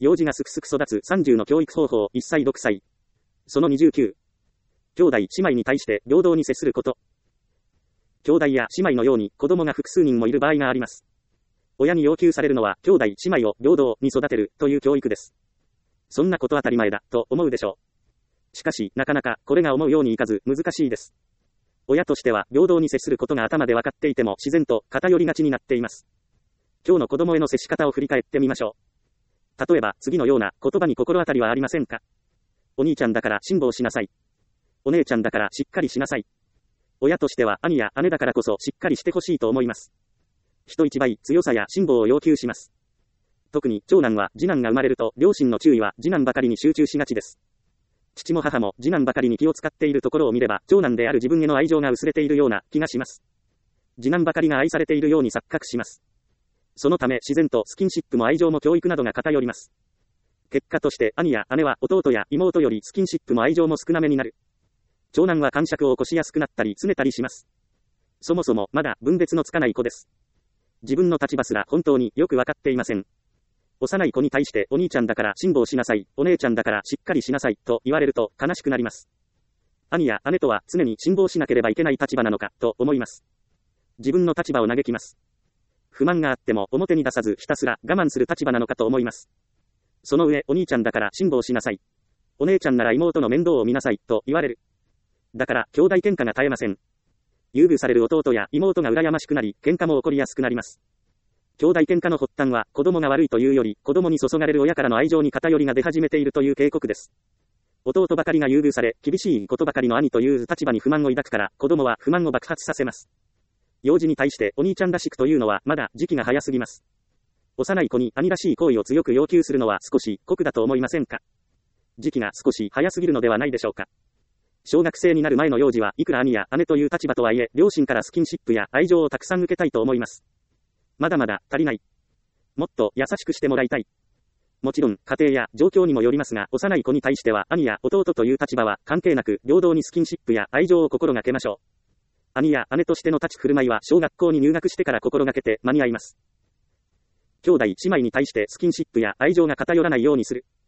幼児がすくすく育つ30の教育方法1歳6歳。その29。兄弟姉妹に対して平等に接すること。兄弟や姉妹のように子供が複数人もいる場合があります。親に要求されるのは兄弟姉妹を平等に育てるという教育です。そんなこと当たり前だと思うでしょう。しかし、なかなかこれが思うようにいかず難しいです。親としては平等に接することが頭で分かっていても自然と偏りがちになっています。今日の子供への接し方を振り返ってみましょう。例えば次のような言葉に心当たりはありませんか？お兄ちゃんだから辛抱しなさい。お姉ちゃんだからしっかりしなさい。親としては兄や姉だからこそしっかりしてほしいと思います。人一倍強さや辛抱を要求します。特に長男は次男が生まれると両親の注意は次男ばかりに集中しがちです。父も母も次男ばかりに気を使っているところを見れば長男である自分への愛情が薄れているような気がします。次男ばかりが愛されているように錯覚します。そのため自然とスキンシップも愛情も教育などが偏ります。結果として兄や姉は弟や妹よりスキンシップも愛情も少なめになる。長男は癇癪を起こしやすくなったり拗ねたりします。そもそもまだ分別のつかない子です。自分の立場すら本当によくわかっていません。幼い子に対してお兄ちゃんだから辛抱しなさい、お姉ちゃんだからしっかりしなさいと言われると悲しくなります。兄や姉とは常に辛抱しなければいけない立場なのかと思います。自分の立場を嘆きます。不満があっても表に出さずひたすら我慢する立場なのかと思います。その上お兄ちゃんだから辛抱しなさい。お姉ちゃんなら妹の面倒を見なさいと言われる。だから兄弟喧嘩が絶えません。優遇される弟や妹が羨ましくなり喧嘩も起こりやすくなります。兄弟喧嘩の発端は子供が悪いというより子供に注がれる親からの愛情に偏りが出始めているという警告です。弟ばかりが優遇され厳しいことばかりの兄という立場に不満を抱くから子供は不満を爆発させます。幼児に対してお兄ちゃんらしくというのはまだ時期が早すぎます。幼い子に兄らしい行為を強く要求するのは少し酷だと思いませんか？時期が少し早すぎるのではないでしょうか。小学生になる前の幼児はいくら兄や姉という立場とはいえ両親からスキンシップや愛情をたくさん受けたいと思います。まだまだ足りない。もっと優しくしてもらいたい。もちろん家庭や状況にもよりますが幼い子に対しては兄や弟という立場は関係なく平等にスキンシップや愛情を心がけましょう。兄や姉としての立ち振る舞いは小学校に入学してから心がけて間に合います。兄弟姉妹に対してスキンシップや愛情が偏らないようにする。